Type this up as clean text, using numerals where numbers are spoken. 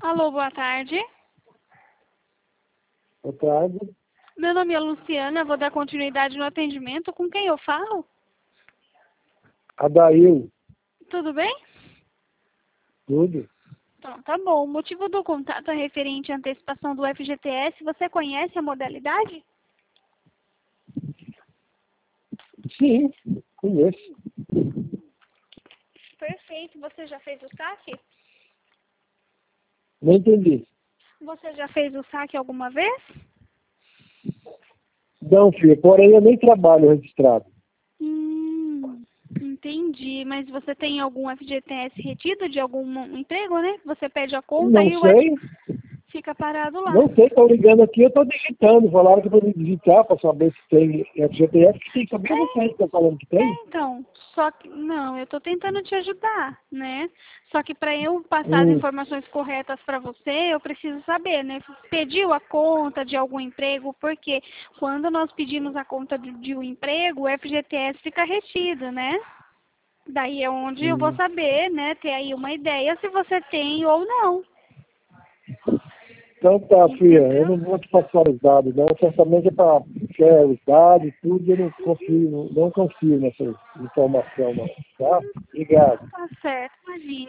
Alô, boa tarde. Boa tarde. Meu nome é Luciana, vou dar continuidade no atendimento. Com quem eu falo? Adail. Tudo bem? Tudo? Então, tá bom. O motivo do contato é referente à antecipação do FGTS. Você conhece a modalidade? Sim, conheço. Perfeito. Você já fez o saque? Não entendi. Você já fez o saque alguma vez? Não, filha, porém eu nem trabalho registrado. Entendi. Mas você tem algum FGTS retido de algum emprego, né? Você pede a conta Não e o sei, F fica parado lá. não sei, estou ligando aqui, eu estou digitando. Falaram que eu vou digitar para saber se tem FGTS, que tem que saber você que está falando que tem. Então, só que, não, eu estou tentando te ajudar, né? Só que para eu passar as informações corretas para você, eu preciso saber, né? Pediu a conta de algum emprego, porque quando nós pedimos a conta de um emprego, o FGTS fica retido, né? Daí é onde eu vou saber, né? Ter aí uma ideia se você tem ou não. Então tá, filha, eu Entendeu? não vou te passar os dados, não. Certamente é para quer os dados, tudo, eu não confio nessa informação, não. Tá? Obrigado. Tá certo, imagina.